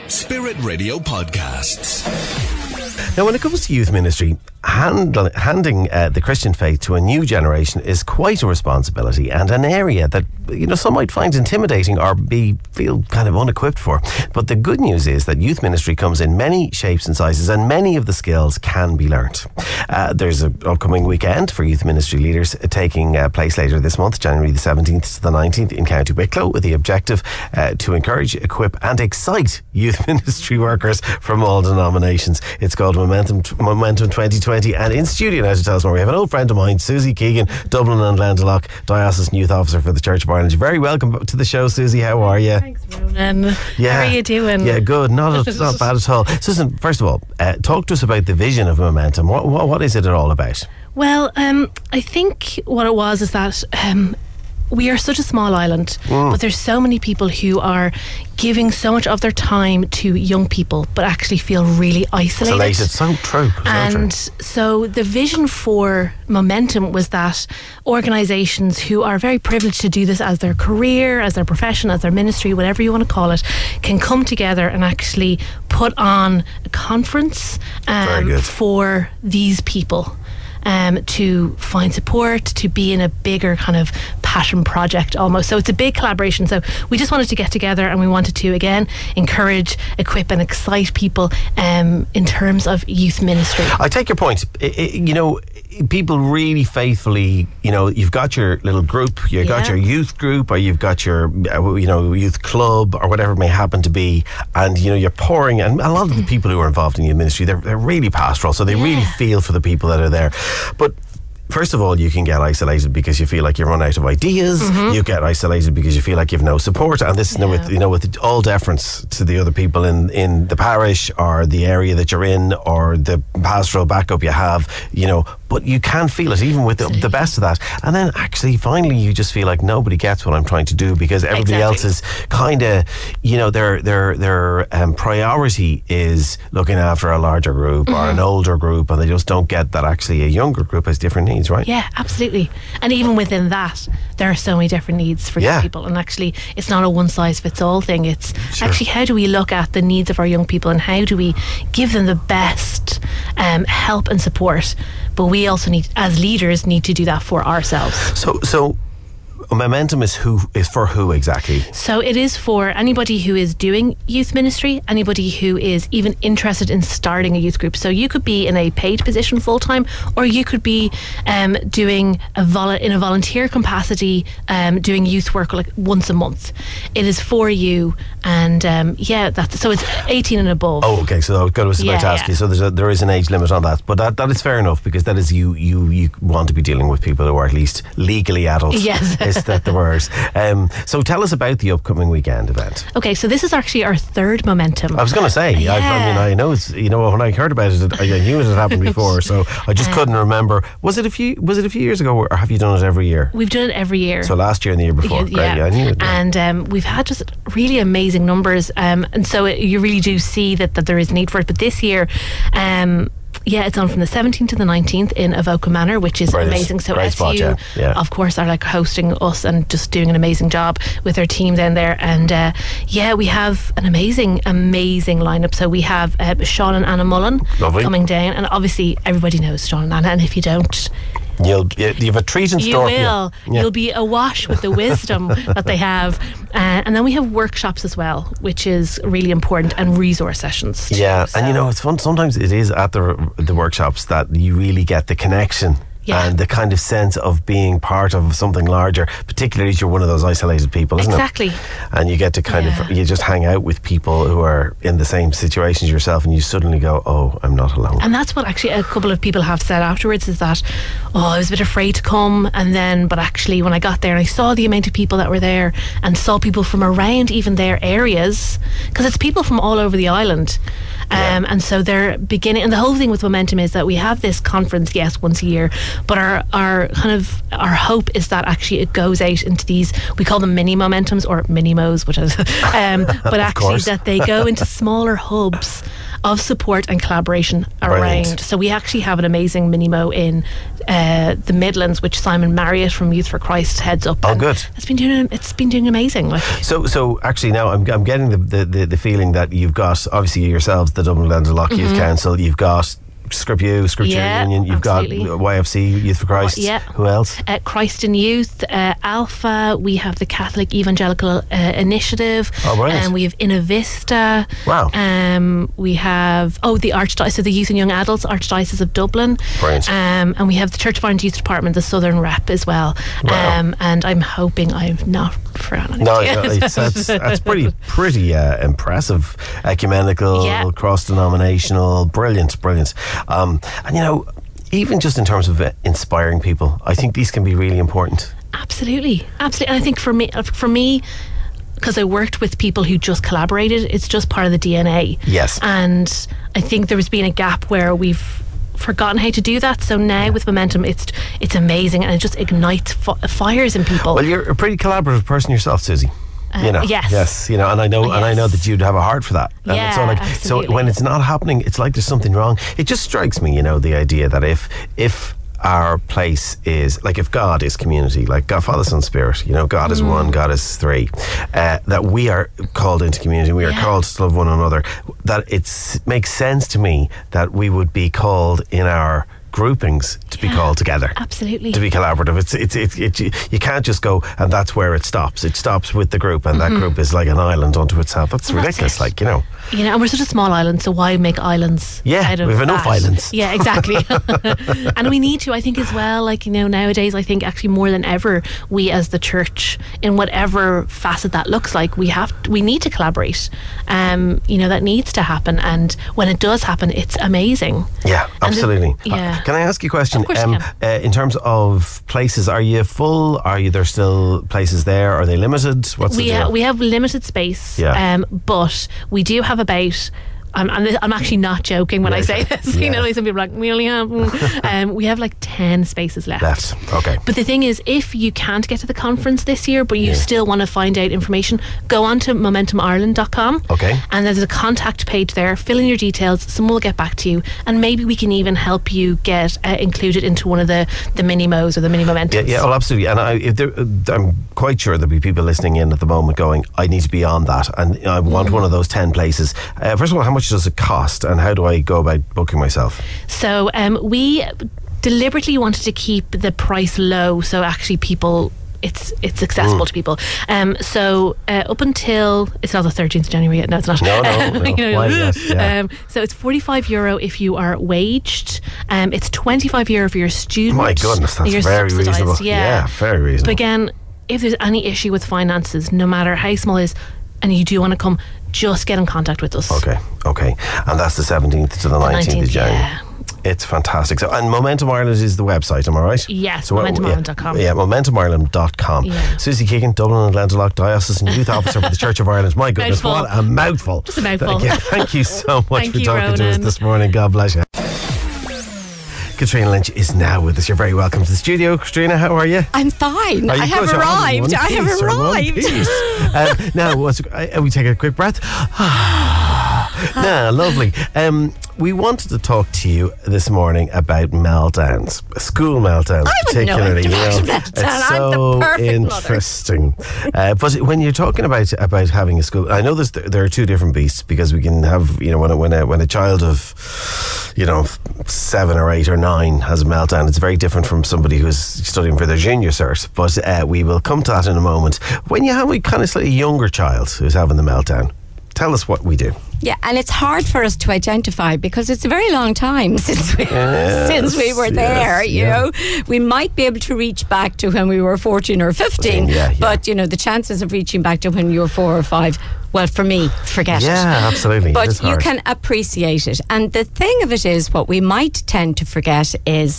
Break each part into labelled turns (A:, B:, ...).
A: Spirit Radio Podcasts.
B: Now, when it comes to youth ministry, handing the Christian faith to a new generation is quite a responsibility and an area that, some might find intimidating or feel kind of unequipped for. But the good news is that youth ministry comes in many shapes and sizes, and many of the skills can be learnt. There's an upcoming weekend for youth ministry leaders taking place later this month, January the 17th to the 19th in County Wicklow, with the objective to encourage, equip and excite youth ministry workers from all denominations. It's called Momentum 2020, and in studio now to tell us more, we have an old friend of mine, Susie Keegan, Dublin and Glendalough Diocesan Youth Officer for the Church of Ireland. You're very welcome to the show, Susie. How are you?
C: Thanks, Ronan.
B: Yeah.
C: How are you doing?
B: Yeah, good. Not bad at all. Susan, first of all, talk to us about the vision of Momentum. What is it all about?
C: Well, I think what it was is that we are such a small island, but there's so many people who are giving so much of their time to young people, but actually feel really isolated.
B: So true.
C: So the vision for Momentum was that organisations who are very privileged to do this as their career, as their profession, as their ministry, whatever you want to call it, can come together and actually put on a conference for these people. To find support, to be in a bigger kind of passion project almost. So it's a big collaboration. So we just wanted to get together and we wanted to, again, encourage, equip and excite people in terms of youth ministry. I
B: take your point. People really faithfully, you've got your little group, you've got your youth group, or you've got your, youth club, or whatever it may happen to be, and, you're pouring, and a lot of the people who are involved in youth ministry, they're really pastoral, so they really feel for the people that are there. But first of all, you can get isolated because you feel like you run out of ideas. You get isolated because you feel like you've no support. And this, with all deference to the other people in the parish or the area that you're in or the pastoral backup you have, but you can feel it even with the best of that. And then actually, finally, you just feel like nobody gets what I'm trying to do because everybody else is kind of, their priority is looking after a larger group or an older group, and they just don't get that actually a younger group has different needs, right?
C: Yeah, absolutely. And even within that, there are so many different needs for young people. And actually, it's not a one-size-fits-all thing. It's actually, how do we look at the needs of our young people and how do we give them the best help and support? But we also need, as leaders, to do that for ourselves.
B: So Momentum is for who exactly?
C: So it is for anybody who is doing youth ministry, anybody who is even interested in starting a youth group. So you could be in a paid position full time, or you could be doing in a volunteer capacity, doing youth work like once a month. It is for you, and so it's 18 and above.
B: Oh, okay. So I was about to ask you. So there is an age limit on that, but that is fair enough because that is you want to be dealing with people who are at least legally adult.
C: Yes.
B: Is that the word? So tell us about the upcoming weekend event.
C: Okay, so this is actually our third Momentum.
B: I was going to say, I know it's, when I heard about it, I knew it had happened before, so I just couldn't remember. Was it a few years ago, or have you done it every year?
C: We've done it every year.
B: So last year and the year before. Great, I knew it.
C: And we've had just really amazing numbers, and so you really do see that there is a need for it. But this year, it's on from the 17th to the 19th in Avoca Manor, which is amazing. So SU, of course, are like hosting us and just doing an amazing job with their team down there. And we have an amazing lineup. So we have Sean and Anna Mullen coming down, and obviously everybody knows Sean and Anna, and if you don't,
B: you have a treat in store.
C: You will. You'll be awash with the wisdom that they have. And then we have workshops as well, which is really important, and resource sessions too.
B: Yeah, so. And it's fun. Sometimes it is at the workshops that you really get the connection. And the kind of sense of being part of something larger, particularly if you're one of those isolated people, isn't it?
C: Exactly.
B: And you get to kind of, you just hang out with people who are in the same situations yourself, and you suddenly go, oh, I'm not alone.
C: And that's what actually a couple of people have said afterwards, is that, I was a bit afraid to come, but actually when I got there and I saw the amount of people that were there and saw people from around even their areas, because it's people from all over the island. And so they're beginning, and the whole thing with Momentum is that we have this conference, once a year, but our hope is that actually it goes out into these, we call them mini Momentums or mini-mos, which is but actually that they go into smaller hubs of support and collaboration around.
B: Brilliant.
C: So we actually have an amazing mini-mo in the Midlands, which Simon Marriott from Youth for Christ heads up.
B: Oh, good.
C: It's been doing amazing. Like.
B: So actually now I'm getting the feeling that you've got, obviously yourselves, the Dublin Glendalough Youth Council, you've got Scripture Union, you've
C: absolutely.
B: got YFC, Youth for Christ. Who else?
C: Christ in Youth, Alpha. We have the Catholic Evangelical Initiative.
B: Oh, brilliant.
C: And we have Innovista.
B: Wow.
C: We have the Archdiocese, so the Youth and Young Adults Archdiocese of Dublin.
B: Brilliant.
C: And we have the Church of Ireland Youth Department, the Southern Rep as well.
B: Wow.
C: And I'm hoping I've not forgotten
B: No,
C: anything.
B: that's pretty impressive, ecumenical, cross-denominational, brilliant. And even just in terms of inspiring people, I think these can be really important.
C: Absolutely. And I think for me, because I worked with people who just collaborated, it's just part of the DNA.
B: Yes.
C: And I think there has been a gap where we've forgotten how to do that. So now with Momentum, it's amazing, and it just ignites fires in people.
B: Well, you're a pretty collaborative person yourself, Susie.
C: Yes,
B: and I know that you'd have a heart for that. And
C: absolutely.
B: So when it's not happening, it's like there's something wrong. It just strikes me, the idea that if our place is, like, if God is community, like God, Father, Son, Spirit, God is one, God is three, that we are called into community, we are called to love one another, that it makes sense to me that we would be called in our groupings to be called together.
C: Absolutely.
B: To be collaborative. It's you can't just go and that's where it stops. It stops with the group, and that group is like an island unto itself. That's ridiculous.
C: That's
B: And
C: we're such a small island, so why make islands?
B: Yeah, we have enough islands.
C: Yeah, exactly. And we need to, I think, as well. Nowadays, I think actually more than ever, we as the church, in whatever facet that looks like, we need to collaborate. That needs to happen, and when it does happen, it's amazing.
B: Yeah, absolutely. Can I ask you a question?
C: Of course you can.
B: In terms of places, are you full? Are there still places there? Are they limited? What's the deal?
C: We have limited space, but we do have about... I'm actually not joking when I say this. Some people are like, we only have... we have like 10 spaces left.
B: Okay.
C: But the thing is, if you can't get to the conference this year, but you still want to find out information, go on to momentumireland.com.
B: Okay.
C: And there's a contact page there. Fill in your details. Someone will get back to you. And maybe we can even help you get included into one of the mini-mos or the mini-momentums.
B: Yeah, well, absolutely. And I'm quite sure there'll be people listening in at the moment going, I need to be on that. And I want one of those 10 places. First of all, how much does it cost, and how do I go about booking myself?
C: So we deliberately wanted to keep the price low, so actually people, it's accessible to people. So up until, it's not the 13th of January yet. No, it's not.
B: No. Why, yes,
C: so it's €45 if you are waged. It's €25 for your student.
B: My goodness, that's very reasonable. Yeah, very reasonable.
C: But again, if there's any issue with finances, no matter how small it is, and you do want to come, just get in contact with us.
B: Okay. And that's the 17th to the 19th of January.
C: Yeah.
B: It's fantastic. So, and Momentum Ireland is the website, am I right?
C: Yes, momentumireland.com.
B: Yeah, momentumireland.com.
C: Yeah.
B: Susie Keegan, Dublin and Glendalough Diocesan Youth Officer for the Church of Ireland. My goodness,
C: Mouthful.
B: what a mouthful.
C: Just a mouthful.
B: Thank you so much
C: Thank
B: for
C: you,
B: talking to us
C: Ronan.
B: this morning. God bless you. Katrina Lynch is now with us. You're very welcome to the studio. Katrina, how are you?
D: I'm fine.
B: I
D: have arrived. I have arrived.
B: Now, we take a quick breath. Lovely. We wanted to talk to you this morning about meltdowns, school meltdowns, particularly. It's so interesting. But when you're talking about having a school, I know there are two different beasts, because we can have, when a child of 7 or 8 or 9 has a meltdown, it's very different from somebody who's studying for their junior cert. But we will come to that in a moment. When you have a kind of slightly younger child who's having the meltdown, tell us what we do.
D: Yeah, and it's hard for us to identify, because it's a very long time since we were there. You know, we might be able to reach back to when we were 14 or 15, but the chances of reaching back to when you were 4 or 5, well, for me, forget it.
B: Yeah, absolutely.
D: But you can appreciate it. And the thing of it is, what we might tend to forget is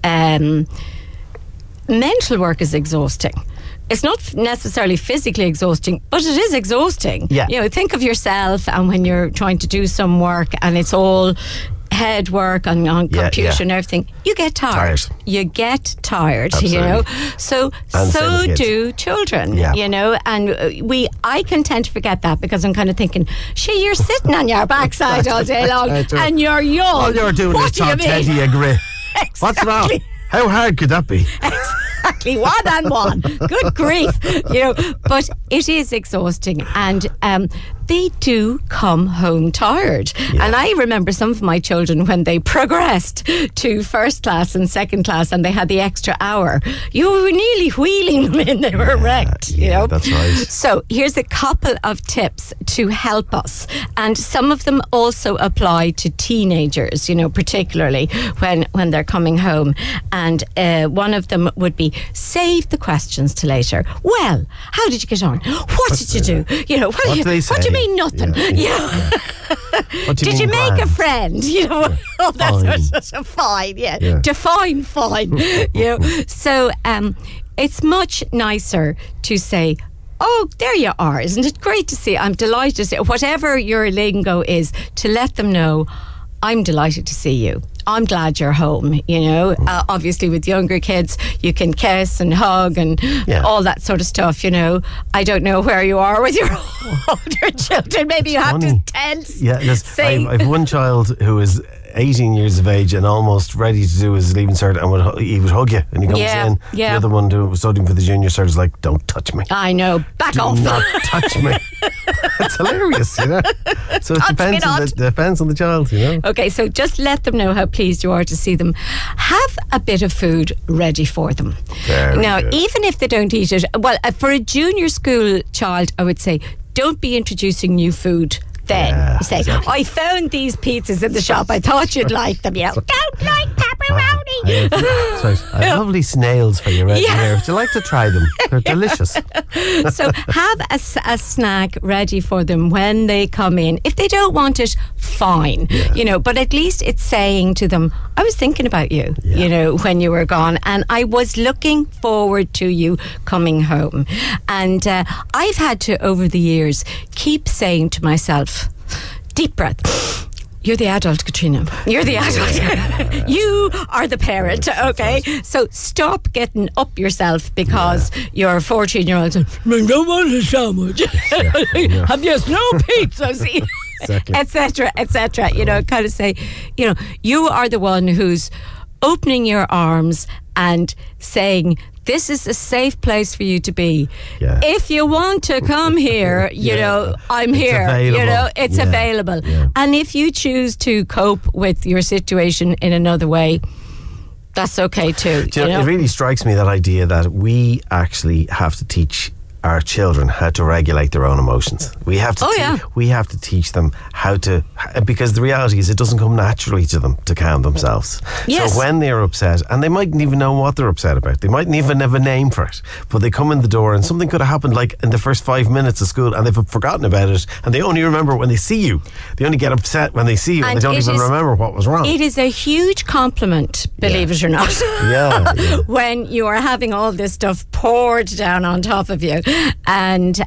D: mental work is exhausting. It's not necessarily physically exhausting, but it is exhausting.
B: Yeah.
D: Think of yourself, and when you're trying to do some work and it's all head work on computer and everything, you get tired. You get tired,
B: Absolutely.
D: you know. So do children,
B: Yeah.
D: you know. And I can tend to forget that because I'm kind of thinking, you're sitting on your backside all day long and you're young.
B: All you're doing is talk Teddy and grit.
D: Exactly.
B: What's wrong? How hard could that be?
D: Exactly, 1 and 1. Good grief, you know. But it is exhausting, and they do come home tired. Yeah. And I remember some of my children when they progressed to first class and second class, and they had the extra hour. You were nearly wheeling them in; they were wrecked. You know,
B: that's right.
D: So here's a couple of tips to help us, and some of them also apply to teenagers. You know, particularly when they're coming home. And one of them would be, save the questions to later. Well, how did you get on? What did you do? You know, what do you mean nothing? Yeah. Did you make a friend? You know, all that sort of fine. Yeah. Define fine. You know, so it's much nicer to say, oh, there you are. Isn't it great to see? I'm delighted to see. Whatever your lingo is, to let them know, I'm delighted to see you. I'm glad you're home, you know. Obviously, with younger kids, you can kiss and hug and all that sort of stuff, you know. I don't know where you are with your older children. Maybe you have to tense.
B: Yeah, I have one child who is 18 years of age and almost ready to do his leaving cert, and he would hug you, and he comes in. The other one who was studying for the junior cert is like, don't touch me.
D: I know, back off.
B: Do not touch me. It's hilarious, you know. So it depends on the child, you know.
D: Okay, so just let them know how pleased you are to see them. Have a bit of food ready for them. Now, even if they don't eat it, well, for a junior school child, I would say, don't be introducing new food. Then you say, exactly. I found these pizzas in the shop. I thought you'd like them. You know, don't like pepperoni.
B: I have lovely snails for you right here. Would you like to try them? They're delicious.
D: So have a snack ready for them when they come in. If they don't want it, fine. You know, but at least it's saying to them, I was thinking about you, you know, when you were gone, and I was looking forward to you coming home. And I've had to, over the years, keep saying to myself, deep breath. You're the adult, Katrina. You're the adult. You are the parent, okay? So stop getting up yourself because your 14-year-old says, I don't want a sandwich. Have you no pizza? Etc., etc. You know, kind of say, you know, you are the one who's opening your arms and saying, this is a safe place for you to be. Yeah. If you want to come here, you know, I'm here.
B: Available.
D: You know, it's available. Yeah. And if you choose to cope with your situation in another way, that's okay too.
B: You know, it really strikes me, that idea that we actually have to teach our children how to regulate their own emotions. We have to we have to teach them how to, because the reality is it doesn't come naturally to them to calm themselves.
D: Yes.
B: So when they're upset, and they mightn't even know what they're upset about, they mightn't even have a name for it, but they come in the door and something could have happened like in the first 5 minutes of school and they've forgotten about it, and they only remember when they see you. They only get upset when they see you, and they don't even remember what was wrong.
D: It is a huge compliment, believe it or not. When you are having all this stuff poured down on top of you. And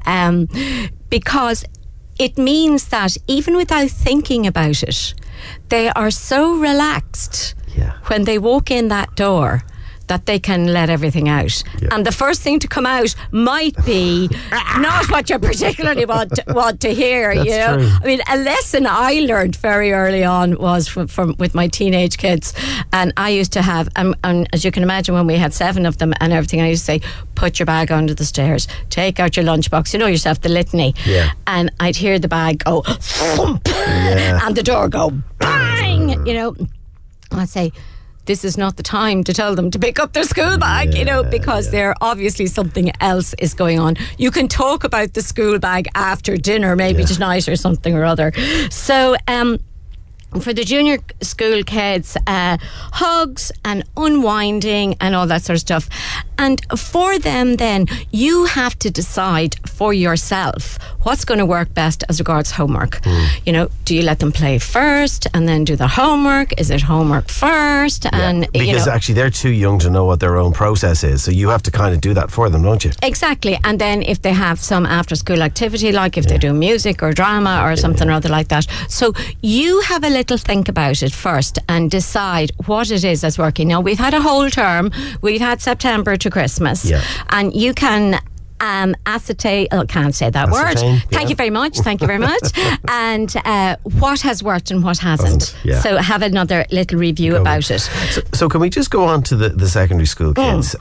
D: because it means that even without thinking about it, they are so relaxed when they walk in that door that they can let everything out. And the first thing to come out might be not what you particularly want to hear.
B: That's
D: you know,
B: true.
D: I mean, a lesson I learned very early on was from with my teenage kids, and I used to have, and as you can imagine, when we had 7 of them and everything, I used to say, put your bag under the stairs, take out your lunchbox, you know yourself, the litany, and I'd hear the bag go thump, and the door go bang, you know. I'd say, this is not the time to tell them to pick up their school bag, you know, because there obviously something else is going on. You can talk about the school bag after dinner, maybe tonight or something or other. So, for the junior school kids, hugs and unwinding and all that sort of stuff. And for them then, you have to decide for yourself what's going to work best as regards homework. You know, do you let them play first and then do the homework? Is it homework first? And
B: because actually they're too young to know what their own process is, so you have to kind of do that for them, don't you?
D: Exactly. And then if they have some after school activity, like if they do music or drama or something or other like that, so you have a little think about it first and decide what it is that's working. Now, we've had a whole term, we've had September to Christmas, and you can ascertain, can't say that word. Thank you very much. And what has worked and what hasn't. So have another little review about it.
B: So can we just go on to the secondary school kids?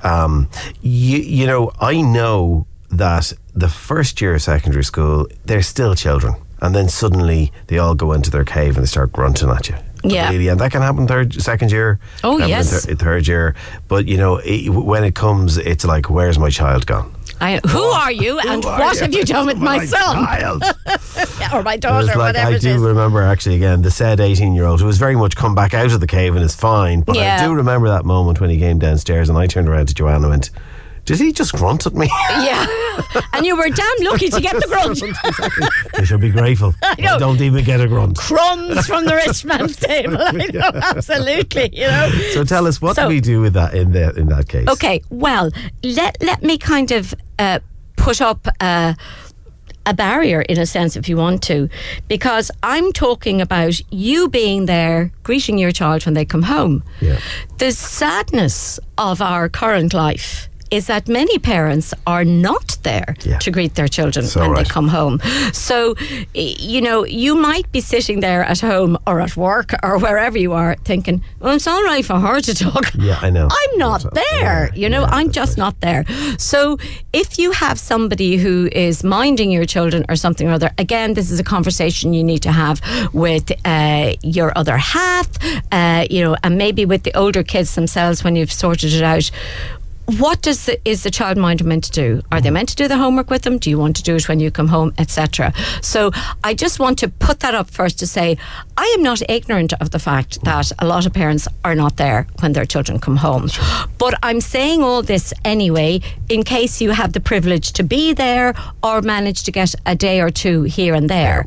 B: You know, I know that the first year of secondary school, they're still children, and then suddenly they all go into their cave and they start grunting at you. Really, and that can happen second year.
D: Oh, yes.
B: Third year. But, you know, when it comes, it's like, where's my child gone?
D: Who are you and what have you done with my son?
B: Child.
D: Or my daughter, whatever it is.
B: I do remember, actually, again, the said 18-year-old who was very much come back out of the cave and is fine. But I do remember that moment when he came downstairs and I turned around to Joanna and went, did he just grunt at me?
D: Yeah. And you were damn lucky to get the grunt.
B: Exactly. They should be grateful. I don't even get a grunt.
D: Crumbs from the rich man's table. I know, absolutely. You know.
B: So tell us, what do we do with that in that case?
D: Okay, well, let me kind of put up a barrier, in a sense, if you want to, because I'm talking about you being there, greeting your child when they come home. The sadness of our current life is that many parents are not there to greet their children when they come home. So, you know, you might be sitting there at home or at work or wherever you are thinking, well, it's all right for her to talk.
B: Yeah, I know.
D: I'm not there. You know, I'm just not there. So if you have somebody who is minding your children or something or other, again, this is a conversation you need to have with your other half, you know, and maybe with the older kids themselves when you've sorted it out. What is the childminder meant to do? Are they meant to do the homework with them? Do you want to do it when you come home, etc.? So I just want to put that up first to say I am not ignorant of the fact that a lot of parents are not there when their children come home. But I'm saying all this anyway in case you have the privilege to be there or manage to get a day or two here and there.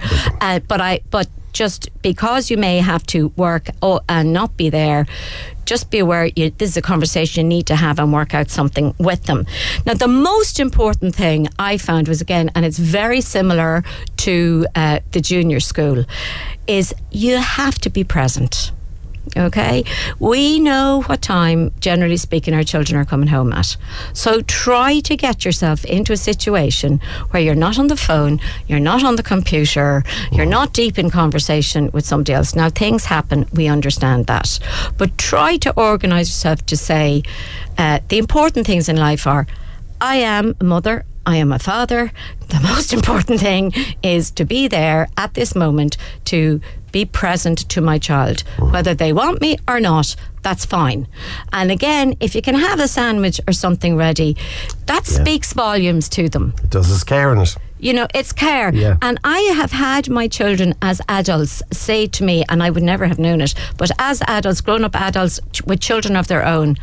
D: But just because you may have to work and not be there, just be aware this is a conversation you need to have and work out something with them. Now, the most important thing I found was, again, and it's very similar to the junior school, is you have to be present. Okay, we know what time, generally speaking, our children are coming home at. So try to get yourself into a situation where you're not on the phone, you're not on the computer, you're not deep in conversation with somebody else. Now, things happen, we understand that. But try to organise yourself to say the important things in life are, I am a mother, I am a father. The most important thing is to be there at this moment to be present to my child. Whether they want me or not, that's fine. And again, if you can have a sandwich or something ready, that speaks volumes to them.
B: It does. It's care in it.
D: You know, it's care. Yeah. And I have had my children as adults say to me, and I would never have known it, but as adults, grown-up adults with children of their own,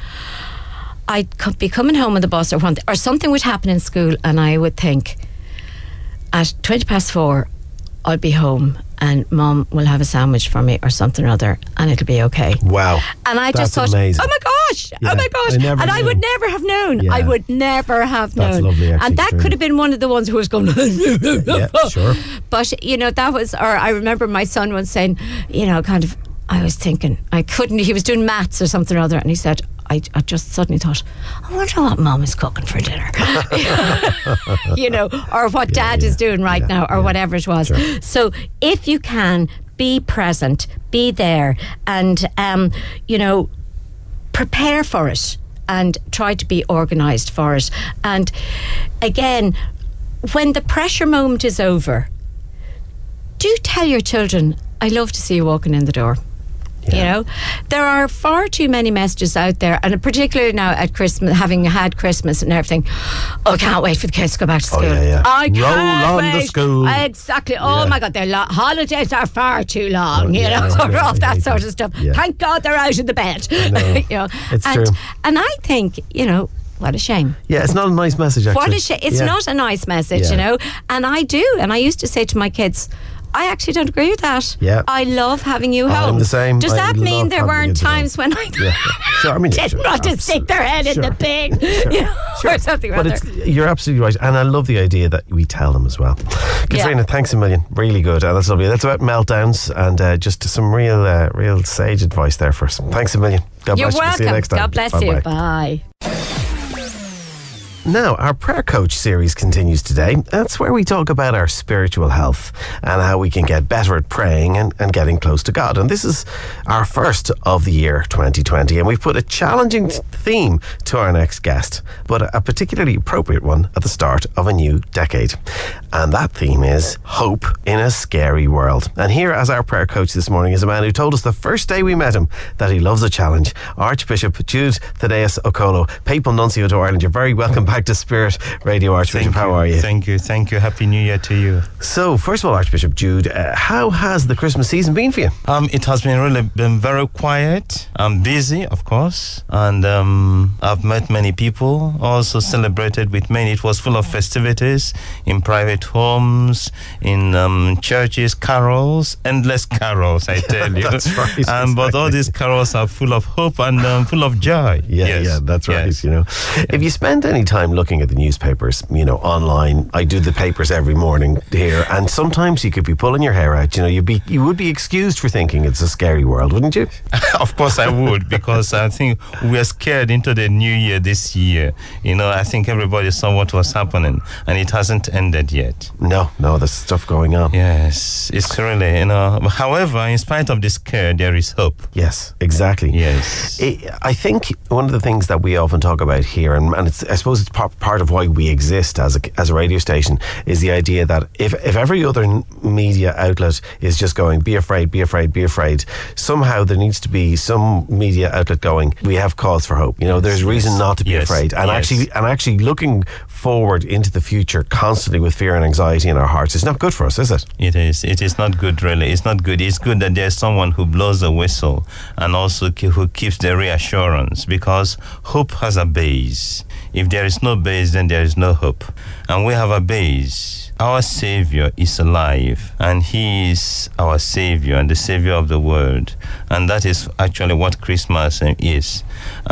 D: I'd be coming home on the bus or something would happen in school, and I would think, at 4:20, I'll be home and Mum will have a sandwich for me or something or other, and it'll be okay.
B: Wow.
D: And I just thought,
B: amazing.
D: Oh my gosh. I would never have known.
B: Yeah.
D: I would never have known.
B: That's lovely, actually,
D: and that could have been one of the ones who was going,
B: yeah, sure.
D: But, you know, that was, or I remember my son once saying, you know, kind of, I was thinking, he was doing maths or something or other, and he said, I just suddenly thought, I wonder what Mum is cooking for dinner. You know, or what Dad is doing right now, or whatever it was. Sure. So if you can, be present, be there, and, you know, prepare for it and try to be organised for it. And again, when the pressure moment is over, do tell your children, I love to see you walking in the door. Yeah. You know, there are far too many messages out there, and particularly now at Christmas, having had Christmas and everything. Oh, I can't wait for the kids to go back to school. I can't
B: roll on
D: wait.
B: the school.
D: Exactly. Oh my God, their holidays are far too long. You know, all that sort of stuff. Yeah. Thank God they're out of the bed.
B: I know.
D: You know,
B: it's true.
D: And I think, you know, What a shame.
B: Yeah, it's not a nice message, actually.
D: What a shame. It's not a nice message, you know. And I used to say to my kids, I actually don't agree with that.
B: Yeah.
D: I love having you home.
B: I'm the same.
D: Does that mean there weren't times when I
B: Sure, I mean,
D: didn't want to stick their head in the bin, you know, or something like that?
B: You're absolutely right. And I love the idea that we tell them as well. Katrina, thanks a million. Really good. That's lovely. That's about meltdowns and just some real sage advice there for us. Thanks a million. God bless you.
D: You're welcome.
B: See you next time.
D: God bless you. Bye.
B: Now, our Prayer Coach series continues today. That's where we talk about our spiritual health and how we can get better at praying and getting close to God. And this is our first of the year 2020. And we've put a challenging theme to our next guest, but a particularly appropriate one at the start of a new decade. And that theme is hope in a scary world. And here as our prayer coach this morning is a man who told us the first day we met him that he loves a challenge. Archbishop Jude Thaddeus Okolo, Papal Nuncio to Ireland. You're very welcome back to Spirit Radio, Archbishop. How are you?
E: Thank you. Happy New Year to you.
B: So, first of all, Archbishop Jude, how has the Christmas season been for you?
E: It has been very quiet. I'm busy, of course, and I've met many people, also celebrated with many. It was full of festivities in private homes, in churches, carols, endless carols, I tell you.
B: That's right. Exactly.
E: But all these carols are full of hope and full of joy.
B: Yeah, that's right. Yes. You know, if you spend any time looking at the newspapers, you know, online, I do the papers every morning here, and sometimes you could be pulling your hair out. You know, you would be excused for thinking it's a scary world, wouldn't you?
E: Of course I would, because I think we're scared into the new year this year. You know, I think everybody saw what was happening, and it hasn't ended yet.
B: No, there's stuff going on.
E: Yes, it's really, you know. However, in spite of the scare, there is hope.
B: Yes, exactly.
E: Yes.
B: I think one of the things that we often talk about here, and it's, I suppose it's part of why we exist as a radio station, is the idea that if every other media outlet is just going, be afraid, be afraid, be afraid, somehow there needs to be some media outlet going, we have cause for hope. You know, there's reason not to be afraid. And actually looking forward into the future constantly with fear and anxiety in our hearts is not good for us, is it?
E: It is. It is not good, really. It's not good. It's good that there's someone who blows the whistle and also who keeps the reassurance, because hope has a base. If there is no base, then there is no hope. And we have a base. Our Savior is alive, and He is our Savior and the Savior of the world. And that is actually what Christmas is.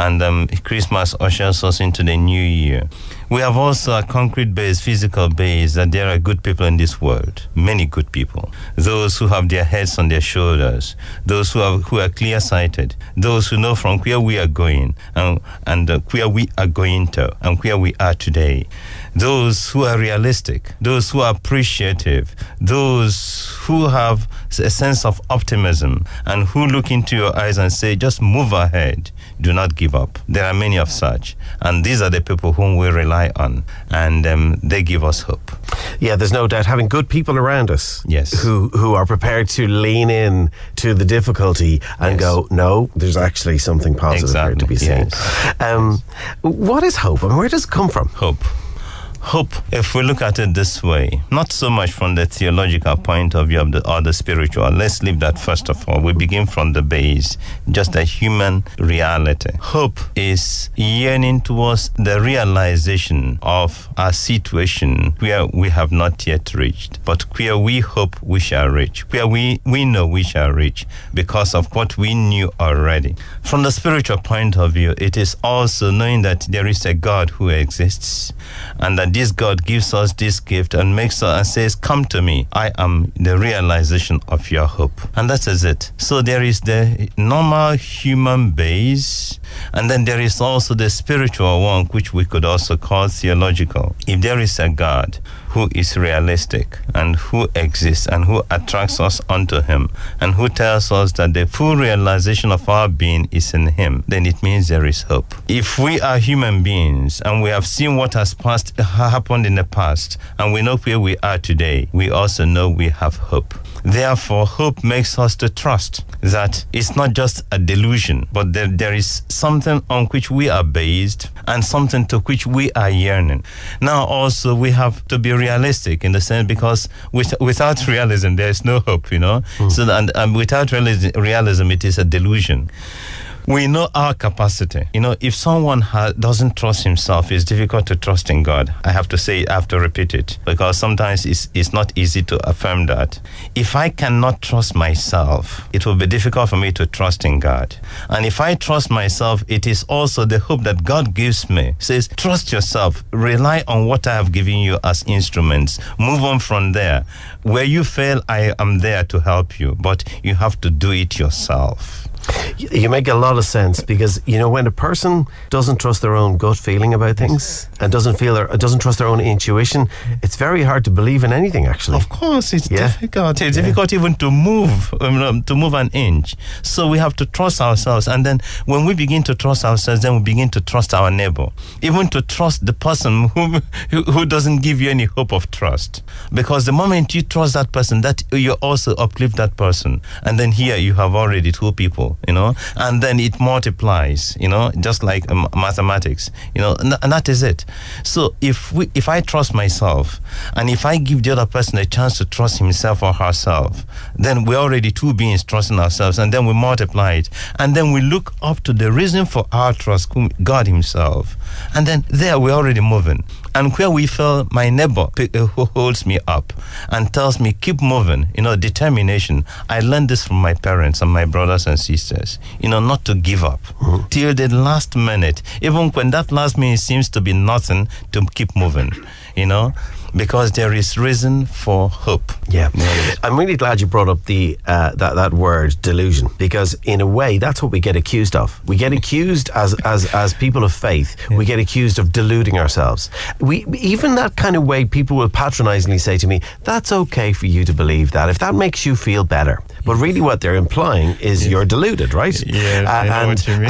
E: And Christmas ushers us into the new year. We have also a concrete base, physical base, that there are good people in this world, many good people. Those who have their heads on their shoulders, those who are clear-sighted, those who know from where we are going and where we are going to and where we are today. Those who are realistic, those who are appreciative, those who have a sense of optimism and who look into your eyes and say, just move ahead, do not give up. There are many of such, and these are the people whom we rely on, and they give us hope.
B: Yeah, there's no doubt having good people around us,
E: yes,
B: who are prepared to lean in to the difficulty and go, no, there's actually something positive here to be seen.
E: Yes.
B: What is hope, and where does it come from?
E: Hope, if we look at it this way, not so much from the theological point of view or the spiritual. Let's leave that first of all. We begin from the base, just a human reality. Hope is yearning towards the realization of a situation where we have not yet reached, but where we hope we shall reach, where we know we shall reach because of what we knew already. From the spiritual point of view, it is also knowing that there is a God who exists, and that this God gives us this gift and makes us and says, come to me. I am the realization of your hope. And that is it. So there is the normal human base, and then there is also the spiritual one, which we could also call theological. If there is a God who is realistic and who exists and who attracts us unto him and who tells us that the full realization of our being is in him, then it means there is hope. If we are human beings and we have seen what has happened in the past and we know where we are today, we also know we have hope. Therefore, hope makes us to trust that it's not just a delusion, but there is something on which we are based and something to which we are yearning. Now, also, we have to be realistic in the sense, because without realism, there is no hope, you know. So, and without realism, it is a delusion. We know our capacity. If someone doesn't trust himself, it's difficult to trust in God. I have to say, I have to repeat it, because sometimes it's not easy to affirm that. If I cannot trust myself, it will be difficult for me to trust in God. And if I trust myself, it is also the hope that God gives me. It says, trust yourself, rely on what I have given you as instruments. Move on from there. Where you fail, I am there to help you, but you have to do it yourself.
B: You make a lot of sense, because when a person doesn't trust their own gut feeling about things and doesn't trust their own intuition, it's very hard to believe in anything, actually.
E: Of course, it's difficult. It's difficult even to move an inch. So we have to trust ourselves, and then when we begin to trust ourselves, then we begin to trust our neighbor, even to trust the person who doesn't give you any hope of trust. Because the moment you trust that person, that you also uplift that person, and then here you have already two people. And then it multiplies, just like mathematics, and that is it. So if I trust myself, and if I give the other person a chance to trust himself or herself, then we're already two beings trusting ourselves, and then we multiply it, and then we look up to the reason for our trust, God himself, and then there we're already moving. And where we feel, my neighbor who holds me up and tells me, keep moving, determination. I learned this from my parents and my brothers and sisters, not to give up till the last minute, even when that last minute seems to be nothing, to keep moving, because there is reason for hope.
B: Yeah. I'm really glad you brought up the that word delusion, because in a way that's what we get accused of. We get accused as people of faith. We get accused of deluding ourselves. We even that kind of way, people will patronizingly say to me, that's okay for you to believe that if that makes you feel better. But really what they're implying is you're deluded, right?
E: Yes, I know what you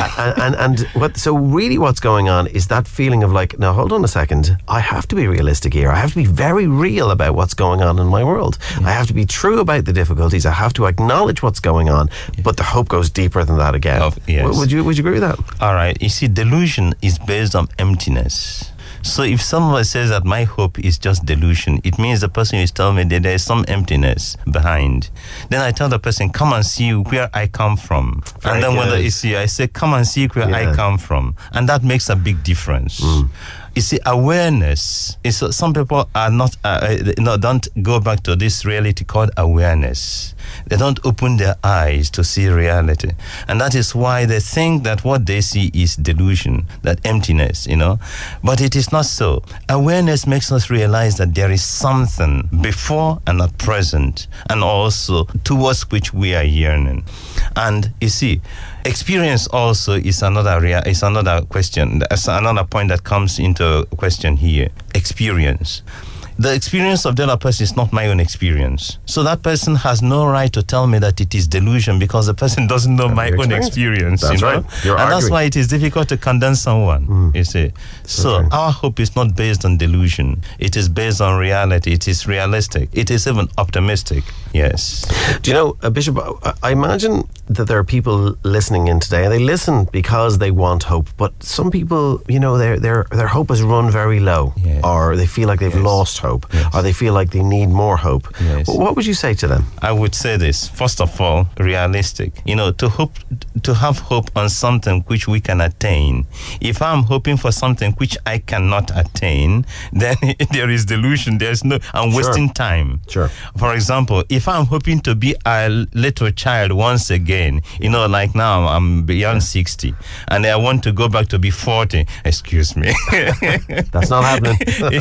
E: mean.
B: So really what's going on is that feeling of like, now hold on a second, I have to be realistic here. I have to be very real about what's going on in my world. I have to be true about the difficulties. I have to acknowledge what's going on, but the hope goes deeper than that again.
E: Yes.
B: Would you agree with that?
E: All right. You see, delusion is based on emptiness. So if someone says that my hope is just delusion, it means the person is telling me that there is some emptiness behind. Then I tell the person, come and see where I come from. And then when I say, come and see where I come from. And that makes a big difference. You see, awareness is, some people are not, don't go back to this reality called awareness. They don't open their eyes to see reality. And that is why they think that what they see is delusion, that emptiness, But it is not so. Awareness makes us realize that there is something before and at present, and also towards which we are yearning. And you see, experience also is another question. That's another point that comes into question here. Experience. The experience of the other person is not my own experience. So that person has no right to tell me that it is delusion, because the person doesn't know my own experience.
B: That's right.
E: And that's why it is difficult to condemn someone, you see. So our hope is not based on delusion. It is based on reality. It is realistic. It is even optimistic. Yes.
B: Do you know, Bishop, I imagine that there are people listening in today, and they listen because they want hope. But some people, their hope has run very low, or they feel like they've lost hope, or they feel like they need more hope. What would you say to them?
E: I would say this. First of all, realistic. To have hope on something which we can attain. If I'm hoping for something which I cannot attain, then there is delusion. I'm wasting time.
B: Sure.
E: For example, if I'm hoping to be a little child once again, like now I'm beyond 60, and I want to go back to be 40, excuse me.
B: That's not happening.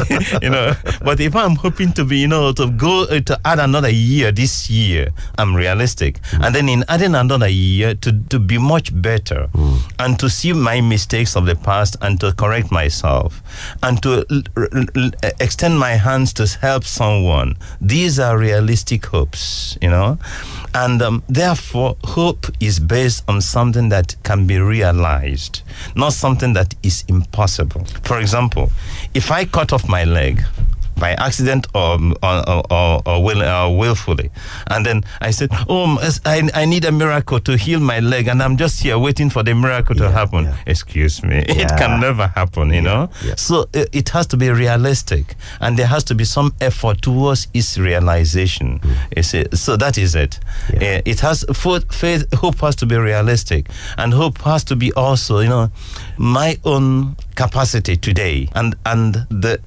E: But if I'm hoping to be, to add another year this year, I'm realistic. And then in adding another year to be much better, and to see my mistakes of the past and to correct myself, and to extend my hands to help someone. These are realistic hopes, And therefore, hope is based on something that can be realized, not something that is impossible. For example, if I cut off my leg, by accident or willfully. And then I said, I need a miracle to heal my leg, and I'm just here waiting for the miracle to happen. Yeah. Excuse me, it can never happen, you know. Yeah. So it has to be realistic, and there has to be some effort towards its realization. So that is it. Yeah. It has faith. Hope has to be realistic, and hope has to be also, you know, my own capacity today, and the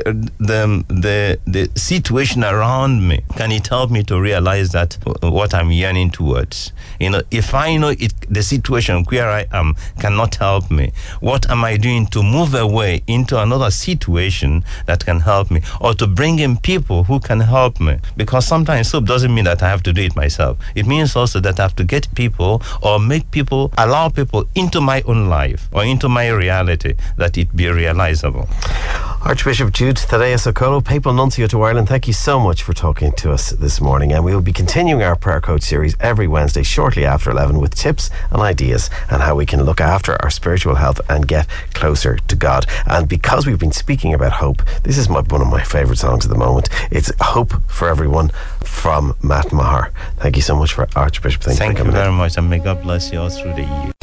E: situation around me. Can it help me to realize that what I'm yearning towards? You know, if I know the situation where I am cannot help me, what am I doing to move away into another situation that can help me, or to bring in people who can help me? Because sometimes hope doesn't mean that I have to do it myself. It means also that I have to get people or allow people into my own life or into my reality, that it be realizable.
B: Archbishop Jude Thaddeus Okolo, Papal Nuncio to Ireland, thank you so much for talking to us this morning, and we will be continuing our Prayer Coach series every Wednesday shortly after 11 with tips and ideas on how we can look after our spiritual health and get closer to God. And because we've been speaking about hope, this is one of my favourite songs at the moment. It's Hope for Everyone from Matt Maher. Thank you so much, for Archbishop.
E: Thank you very much, and may God bless you all through the year.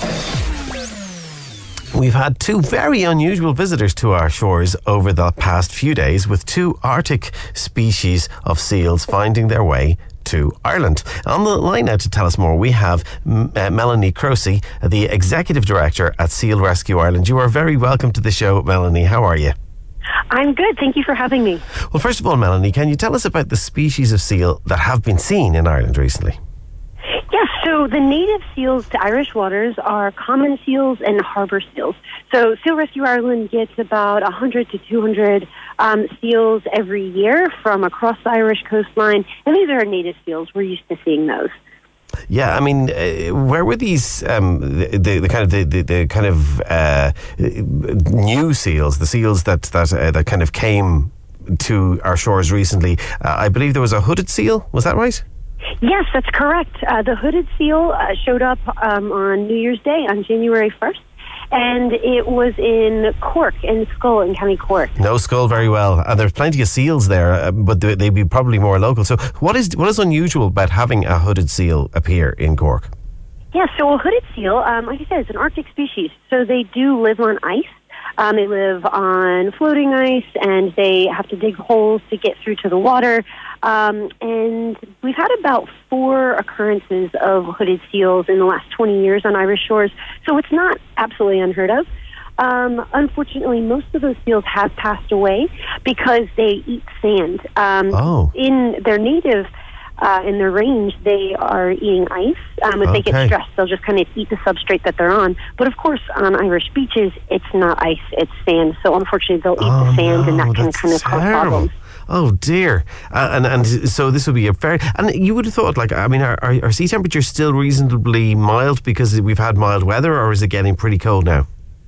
B: We've had two very unusual visitors to our shores over the past few days, with two Arctic species of seals finding their way to Ireland. On the line now to tell us more, we have Melanie Croce, the Executive Director at Seal Rescue Ireland. You are very welcome to the show, Melanie. How are you?
F: I'm good. Thank you for having me.
B: Well, first of all, Melanie, can you tell us about the species of seal that have been seen in Ireland recently?
F: Yes, so the native seals to Irish waters are common seals and harbour seals. So Seal Rescue Ireland gets about 100 to 200 seals every year from across the Irish coastline, and these are native seals. We're used to seeing those.
B: Yeah, I mean, where were these the kind of new seals, the seals that kind of came to our shores recently? I believe there was a hooded seal. Was that right?
F: Yes, that's correct. The hooded seal showed up on New Year's Day on January 1st. And it was in Cork, in Schull, in County Cork.
B: No, Schull, very well. And there's plenty of seals there, but they'd be probably more local. So what is unusual about having a hooded seal appear in Cork?
F: Yeah, so a hooded seal, like I said, it's an Arctic species. So they do live on ice. They live on floating ice, and they have to dig holes to get through to the water. And we've had about 4 occurrences of hooded seals in the last 20 years on Irish shores, so it's not absolutely unheard of. Unfortunately, most of those seals have passed away because they eat sand. In their native, in their range, they are eating ice. If they get stressed, they'll just kind of eat the substrate that they're on. But of course, on Irish beaches, it's not ice, it's sand. So unfortunately, they'll eat the sand, and that can kind of cause problems.
B: Oh dear! And so this would be a fair. And you would have thought, like, I mean, are sea temperatures still reasonably mild because we've had mild weather, or is it getting pretty cold now?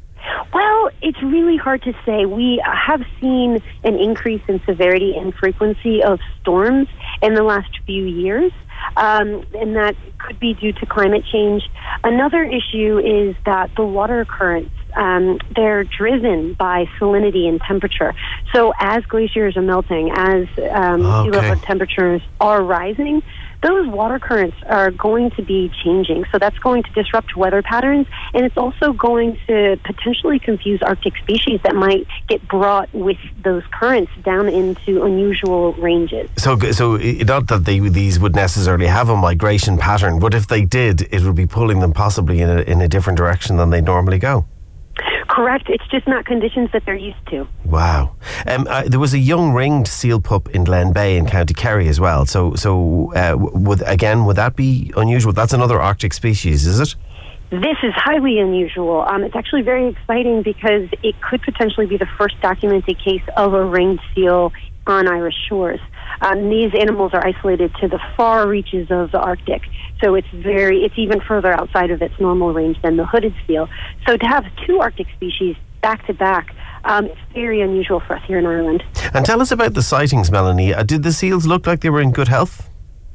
F: Well, it's really hard to say. We have seen an increase in severity and frequency of storms in the last few years, and that could be due to climate change. Another issue is that the water currents, they're driven by salinity and temperature. So as glaciers are melting, as sea level temperatures are rising, those water currents are going to be changing. So that's going to disrupt weather patterns, and it's also going to potentially confuse Arctic species that might get brought with those currents down into unusual ranges. So
B: not that these would necessarily have a migration pattern, but if they did, it would be pulling them possibly in a different direction than they normally go.
F: Correct. It's just not conditions that they're used to.
B: Wow. There was a young ringed seal pup in Glen Bay in County Kerry as well. So would that be unusual? That's another Arctic species, is it?
F: This is highly unusual. It's actually very exciting because it could potentially be the first documented case of a ringed seal on Irish shores. These animals are isolated to the far reaches of the Arctic, so it's even further outside of its normal range than the hooded seal. So to have 2 Arctic species back to back, it's very unusual for us here in Ireland.
B: And tell us about the sightings, Melanie. Did the seals look like they were in good health?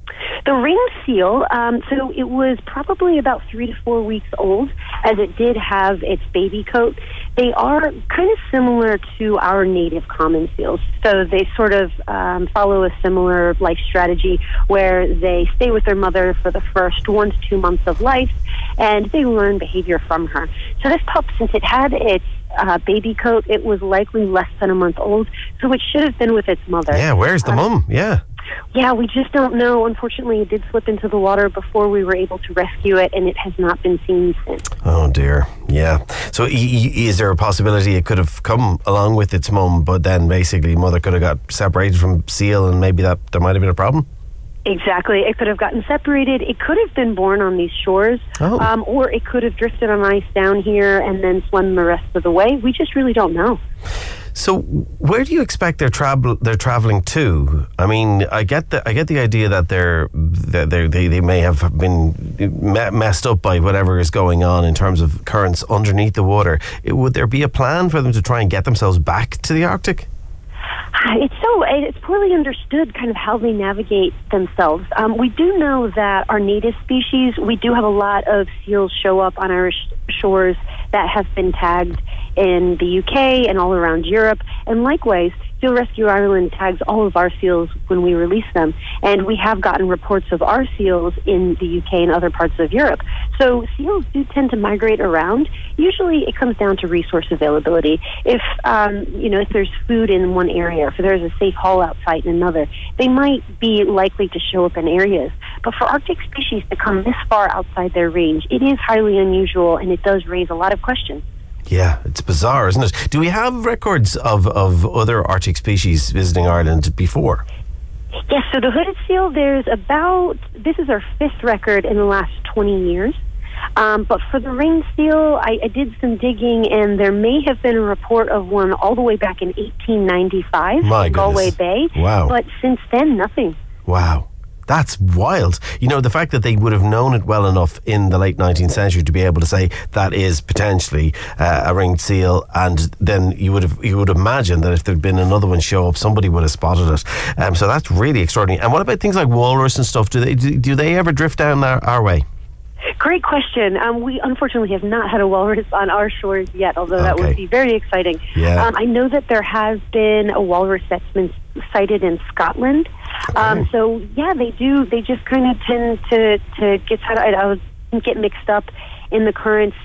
F: The ringed seal, so it was probably about 3 to 4 weeks old, as it did have its baby coat. They are kind of similar to our native common seals. So they sort of follow a similar life strategy where they stay with their mother for the first 1 to 2 months of life, and they learn behavior from her. So this pup, since it had its baby coat, it was likely less than a month old, so it should have been with its mother.
B: Yeah, where's the mum? Yeah.
F: Yeah, we just don't know. Unfortunately, it did slip into the water before we were able to rescue it, and it has not been seen since.
B: Oh, dear. Yeah. So is there a possibility it could have come along with its mum, but then basically mother could have got separated from seal, and maybe that there might have been a problem?
F: Exactly. It could have gotten separated. It could have been born on these shores, or it could have drifted on ice down here and then swum the rest of the way. We just really don't know.
B: So, where do you expect they're traveling to? I mean, I get the idea that they may have been messed up by whatever is going on in terms of currents underneath the water. Would there be a plan for them to try and get themselves back to the Arctic?
F: It's poorly understood kind of how they navigate themselves. We do know that our native species, we do have a lot of seals show up on our shores that have been tagged in the UK and all around Europe. And likewise, Seal Rescue Ireland tags all of our seals when we release them. And we have gotten reports of our seals in the UK and other parts of Europe. So seals do tend to migrate around. Usually it comes down to resource availability. If there's food in one area, if there's a safe haul out site in another, they might be likely to show up in areas. But for Arctic species to come this far outside their range, it is highly unusual, and it does raise a lot of questions.
B: Yeah, it's bizarre, isn't it? Do we have records of other Arctic species visiting Ireland before?
F: Yes, so the hooded seal, this is our 5th record in the last 20 years. But for the ringed seal, I did some digging, and there may have been a report of one all the way back in 1895 in Galway Bay.
B: Wow.
F: But since then, nothing.
B: Wow. That's wild. You know, the fact that they would have known it well enough in the late 19th century to be able to say that is potentially a ringed seal, and then you would imagine that if there'd been another one show up, somebody would have spotted it. So that's really extraordinary. And what about things like walrus and stuff? Do they ever drift down our way?
F: Great question. We unfortunately have not had a walrus on our shores yet, although that would be very exciting.
B: Yeah.
F: I know that there has been a walrus that's been sighted in Scotland. So yeah, they do. They just kind of tend to get mixed up in the currents.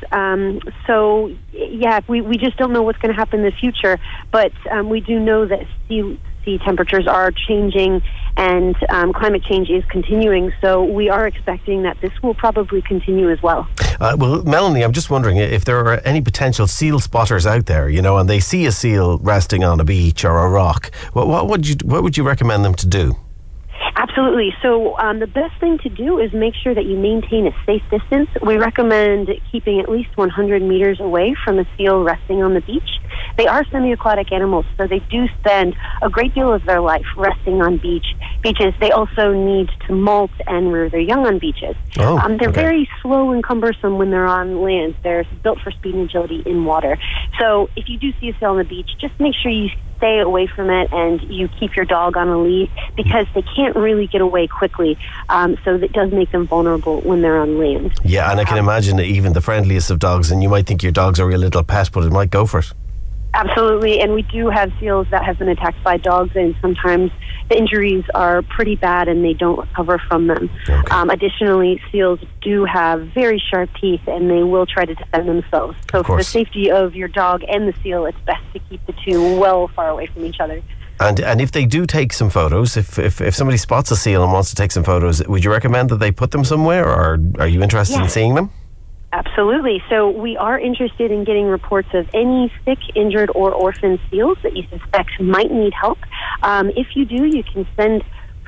F: So yeah, we just don't know what's going to happen in the future. But we do know that sea temperatures are changing, and climate change is continuing. So we are expecting that this will probably continue as well.
B: Well, Melanie, I'm just wondering if there are any potential seal spotters out there, and they see a seal resting on a beach or a rock. What would you recommend them to do?
F: Absolutely. So the best thing to do is make sure that you maintain a safe distance. We recommend keeping at least 100 meters away from a seal resting on the beach. They are semi-aquatic animals, so they do spend a great deal of their life resting on beaches. They also need to molt and rear their young on beaches. They're very slow and cumbersome when they're on land. They're built for speed and agility in water. So if you do see a seal on the beach, just make sure you stay away from it and you keep your dog on a lead, because they can't really get away quickly. So that does make them vulnerable when they're on land.
B: Yeah, and I can imagine that even the friendliest of dogs, and you might think your dog's a real little pet, but it might go for it.
F: Absolutely, and we do have seals that have been attacked by dogs, and sometimes the injuries are pretty bad and they don't recover from them. Okay. Additionally, seals do have very sharp teeth, and they will try to defend themselves. So for the safety of your dog and the seal, it's best to keep the two well far away from each other.
B: And if they do take some photos, if somebody spots a seal and wants to take some photos, would you recommend that they put them somewhere, or are you interested in seeing them?
F: Absolutely. So we are interested in getting reports of any sick, injured, or orphaned seals that you suspect might need help. If you do, you can send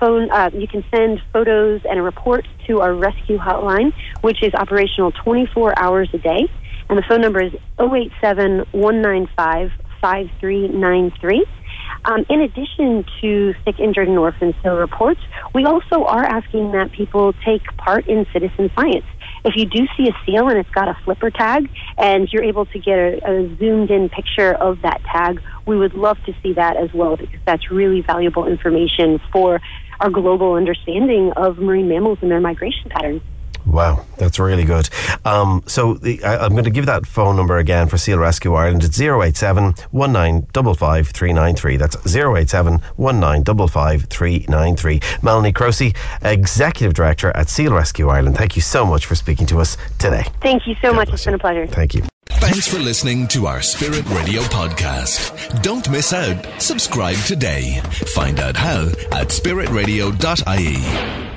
F: photos and a report to our rescue hotline, which is operational 24 hours a day. And the phone number is 087-195 5393. In addition to sick, injured, and orphan seal reports, we also are asking that people take part in citizen science. If you do see a seal and it's got a flipper tag and you're able to get a zoomed-in picture of that tag, we would love to see that as well, because that's really valuable information for our global understanding of marine mammals and their migration patterns.
B: Wow, that's really good. I'm going to give that phone number again for Seal Rescue Ireland. It's 087 1955 393. That's 087 1955 393. Melanie Croce, Executive Director at Seal Rescue Ireland. Thank you so much for speaking to us today.
F: Thank you so much. It's been a pleasure.
B: Thank you.
A: Thanks for listening to our Spirit Radio podcast. Don't miss out. Subscribe today. Find out how at spiritradio.ie.